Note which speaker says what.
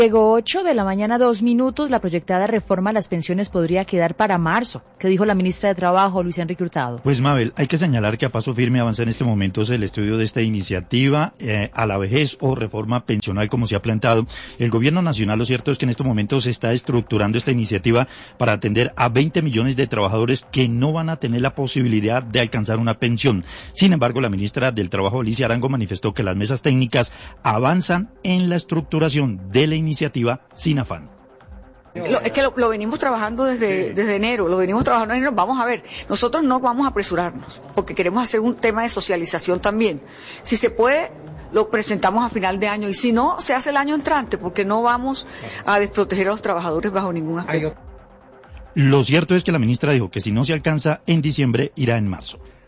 Speaker 1: Llegó 8 de la mañana, 2 minutos. La proyectada reforma a las pensiones podría quedar para marzo. ¿Qué dijo la ministra de Trabajo, Luis Enrique Hurtado?
Speaker 2: Pues Mabel, hay que señalar que a paso firme avanza en este momento el estudio de esta iniciativa a la vejez o reforma pensional, como se ha planteado. El gobierno nacional, lo cierto es que en este momento se está estructurando esta iniciativa para atender a 20 millones de trabajadores que no van a tener la posibilidad de alcanzar una pensión. Sin embargo, la ministra del Trabajo, Alicia Arango, manifestó que las mesas técnicas avanzan en la estructuración de la iniciativa sin afán.
Speaker 3: Es que lo venimos trabajando desde enero, Vamos a ver, nosotros no vamos a apresurarnos, porque queremos hacer un tema de socialización también. Si se puede, lo presentamos a final de año, y si no, se hace el año entrante, porque no vamos a desproteger a los trabajadores bajo ningún aspecto.
Speaker 2: Lo cierto es que la ministra dijo que si no se alcanza en diciembre, irá en marzo.